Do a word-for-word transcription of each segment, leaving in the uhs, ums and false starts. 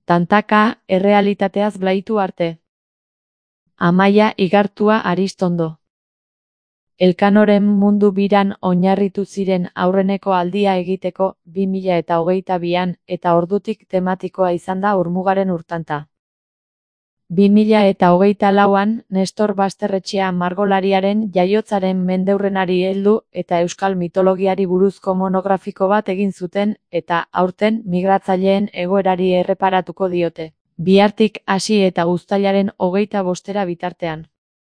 Tantaka, errealitateaz blaitu arte. Amaia Igartua Aristondo. Elkanoren mundu biran oinarritu ziren aurreneko aldia egiteko bi mila eta hogeita bian eta ordutik tematikoa izan da Urmugaren urtanta. bi mila eta hogeita lauan Nestor Basterretxea margolariaren jaiotzaren mendeurrenari heldu eta euskal mitologiari buruzko monografiko bat egin zuten eta aurten migratzaileen egoerari erreparatuko diote. Bihartik hasi eta uztailaren hogeita bostera bitartean.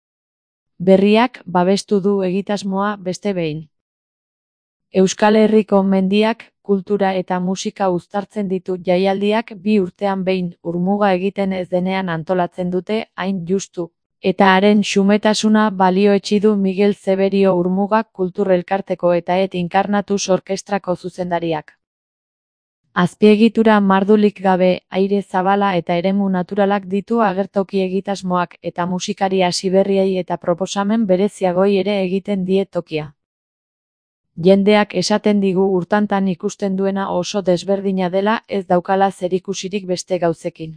Berriak babestu du egitasmoa beste behin. Euskal Herriko mendiak, kultura eta musika uztartzen ditu jaialdiak bi urtean behin Urmuga egiten ez denean antolatzen dute hain justu. Eta haren xumetasuna balioetsi du Miguel Zeberio Urmuga Kultur Elkarteko eta Et Inkarnatus Orkestrako zuzendariak. Azpiegitura mardulik gabe, aire zabala eta eremu naturalak ditu agertoki egitasmoak eta musikari hasiberriei eta proposamen bereziagoi ere egiten die tokia. Jendeak esaten digu urtantan ikusten duena oso desberdina dela ez daukala zerikusirik beste gauzekin.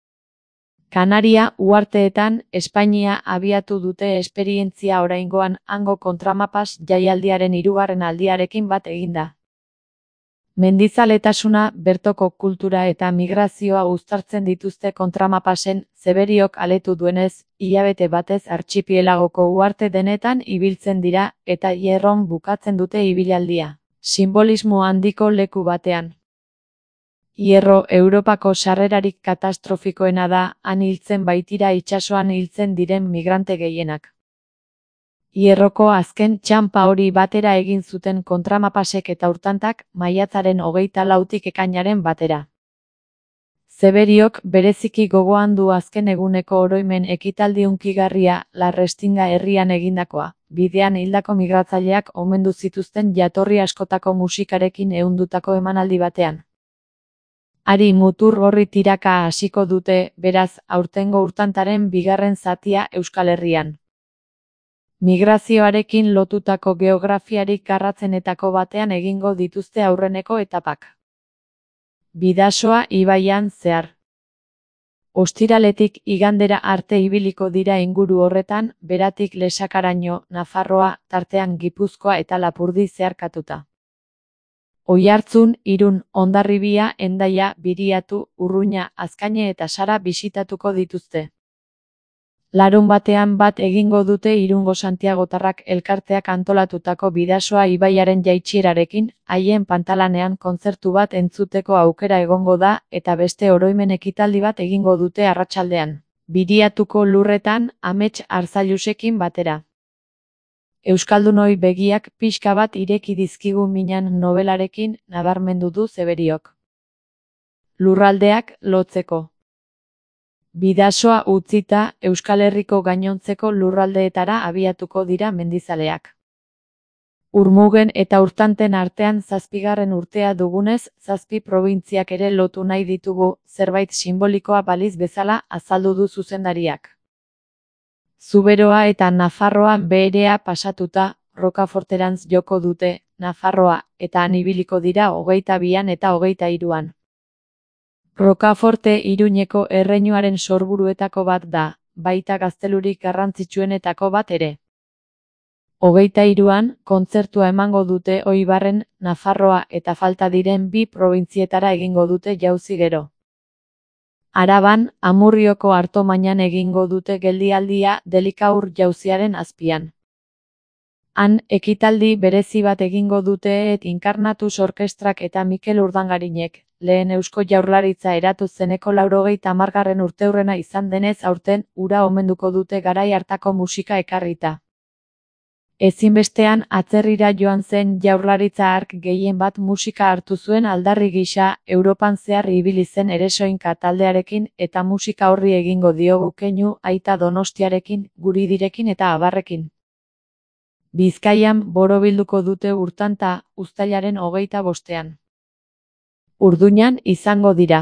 Kanaria uharteetan Espainia abiatu dute esperientzia oraingoan hango kontramapas jaialdiaren hirugarren aldiarekin bat eginda. Mendizaletasuna, bertoko kultura eta migrazioa uztartzen dituzte kontramapasen, Zeberiok aletu duenez, hilabete batez artxipielagoko uharte denetan ibiltzen dira eta Hierron bukatzen dute ibilaldia. Sinbolismo handiko leku batean. Hierro Europako sarrerarik katastrofikoena da, han hiltzen baitira itsasoan hiltzen diren migrante gehienak. Hierroko azken txanpa hori batera egin zuten kontramapasek eta urtantak maiatzaren hogeita lautik ekainaren batera. Zeberiok bereziki gogoan du azken eguneko oroimen ekitaldi hunkigarria La Restinga herrian egindakoa, bidean hildako migratzaileak omendu zituzten jatorri askotako musikarekin ehundutako emanaldi batean. Hari mutur horri tiraka hasiko dute, beraz, aurtengo urtantaren bigarren zatia Euskal Herrian. Migrazioarekin lotutako geografiarik garratzenetako batean egingo dituzte aurreneko etapak. Bidasoa ibaian zehar. Ostiraletik igandera arte ibiliko dira inguru horretan, Beratik Lesakaraino, Nafarroa, tartean Gipuzkoa eta Lapurdi zeharkatuta. Oiartzun, Irun, Hondarribia, Hendaia, Biriatu, Urruña, Azkaine eta Sara bisitatuko dituzte. Larun batean bat egingo dute Irungo Santiagotarrak elkarteak antolatutako Bidasoa ibaiaren jaitsierarekin, haien pantalanean kontzertu bat entzuteko aukera egongo da eta beste oroimen ekitaldi bat egingo dute arratsaldean. Biriatuko lurretan, Amets Arzallusekin batera. Euskaldunoi begiak pixka bat ireki dizkigu minan nobelarekin, nabarmendu du Zeberiok. Lurraldeak lotzeko. Bidasoa utzita, Euskal Herriko gainontzeko lurraldeetara abiatuko dira mendizaleak. Urmugen eta urtanten artean zazpigarren urtea dugunez, zazpi probintziak ere lotu nahi ditugu, zerbait simbolikoa baliz bezala azaldu du zuzendariak. Zuberoa eta Nafarroa beherea pasatuta, Rokaforterantz joko dute, Nafarroa, eta han ibiliko dira hogeita bian eta hogeita hiruan. Rokaforte Iruñeko erreinuaren sorburuetako bat da, baita gaztelurik garrantzitsuenetako bat ere. Hogeita hiruan, kontzertua emango dute Oibarren, Nafarroa eta falta diren bi probintzietara egingo dute jauzi gero. Araban, Amurrioko Artomainan egingo dute geldialdia Delikaur jauziaren azpian. Han, ekitaldi berezi bat egingo dute Et Inkarnatus Orkestrak eta Mikel Urdangarinek. Lehen Eusko Jaurlaritza eratu zeneko laurogeita hamargarren urteurrena izan denez aurten, ura omenduko dute garai hartako musika ekarrita. Ezinbestean atzerrira joan zen Jaurlaritza hark gehien bat musika hartu zuen aldarri gisa, Europan zehar ibili zen Eresoinka taldearekin eta musika horri egingo diogu keinu aita Donostiarekin, Guridirekin eta abarrekin. Bizkaian borobilduko dute urtanta, uztailaren hogeita bostean. Urduñan izango dira.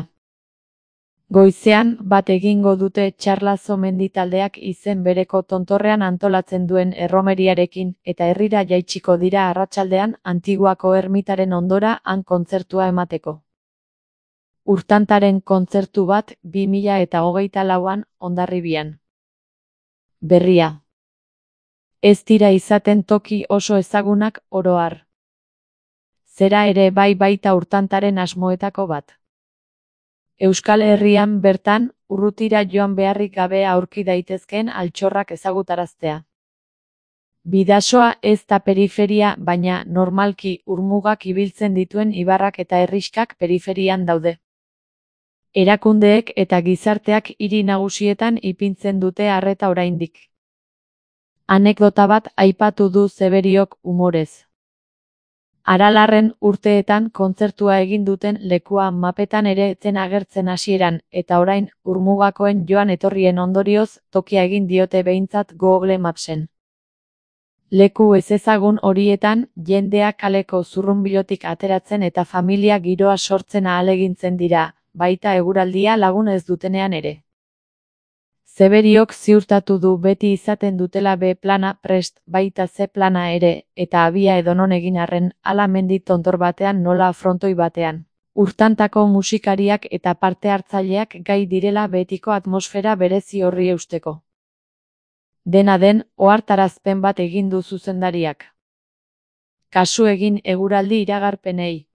Goizean bat egingo dute Txarlazo mendi taldeak izen bereko tontorrean antolatzen duen erromeriarekin eta herrira jaitsiko dira arratsaldean Antiguako ermitaren ondora han kontzertua emateko. Urtantaren kontzertu bat bi mila eta hogeita lauan Hondarribian. Berria. Ez dira izaten toki oso ezagunak oro har. Zera ere bai baita urtantaren asmoetako bat. Euskal Herrian bertan, urrutira joan beharrik gabe aurki daitezkeen altxorrak ezagutaraztea. Bidasoa ez da periferia, baina normalki urmugak ibiltzen dituen ibarrak eta herrixkak periferian daude. Erakundeek eta gizarteak hiri nagusietan ipintzen dute arreta oraindik. Anekdota bat aipatu du Zeberiok umorez. Aralarren urteetan kontzertua egin duten lekua mapetan ere etzen agertzen hasieran, eta orain, urmugakoen joan etorrien ondorioz, tokia egin diote behintzat Google Mapsen. Leku ezezagun horietan, jendea kaleko zurrunbilotik ateratzen eta familia giroa sortzen ahalegintzen dira, baita eguraldia lagun ez dutenean ere. Zeberiok ziurtatu du beti izaten dutela B plana prest, baita C plana ere, eta abia edonon egin arren, hala mendi tontor batean nola frontoi batean. Urtantako musikariak eta parte hartzaileak gai direla betiko atmosfera berezi horri eusteko. Dena den, ohartarazpen bat egin du zuzendariak. Kasu egin eguraldi iragarpenei.